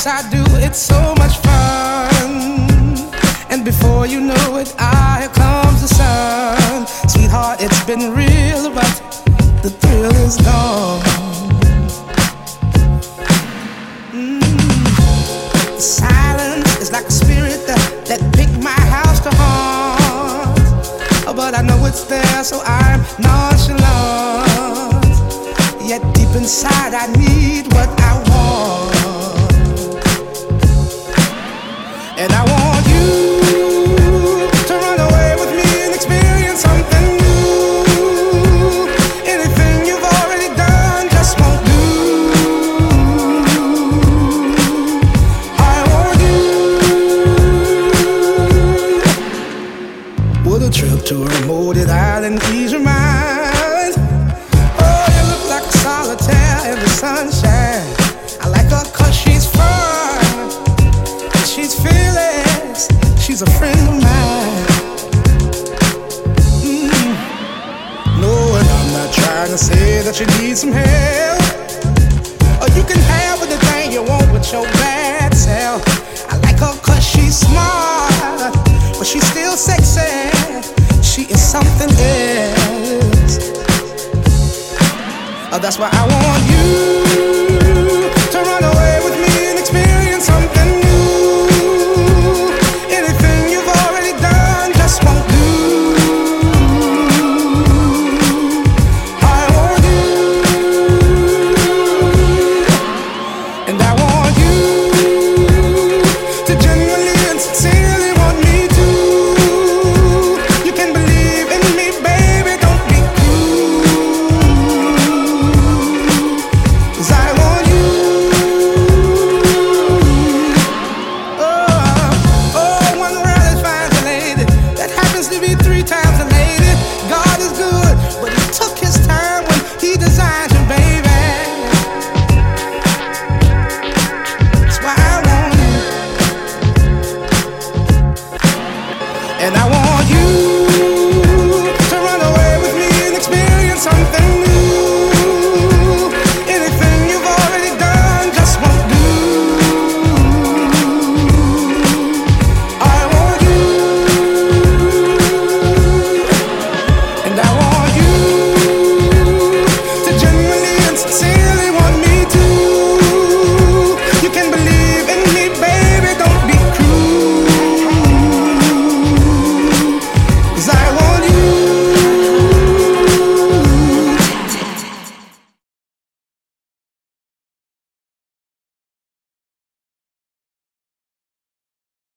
yes I do, it's so much fun. And before you know it, here comes the sun. Sweetheart, it's been real, but the thrill is gone. The silence is like a spirit that picked my house to haunt. But I know it's there, so I'm nonchalant. Yet deep inside I need what I want. And I want you to run away with me and experience something new. Anything you've already done just won't do. I want you. Would a trip to a remote island ease your mind? Oh, you look like a solitaire in the sunshine. I like her 'cause she's fun, and she's fearless. She's a friend of mine. No, and I'm not trying to say that you need some help. Or you can have anything you want with your bad self. I like her 'cause she's smart, but she's still sexy. She is something else. That's why I want you to run away with me and experience something new. Anything you've already done just won't do. I want you, and I want you to genuinely and sincerely want me to. You can believe in me, baby, don't be cruel. 'Cause I want you. Oh, one rarely finds a lady that happens to be 3 times a lady. God is good, but he took his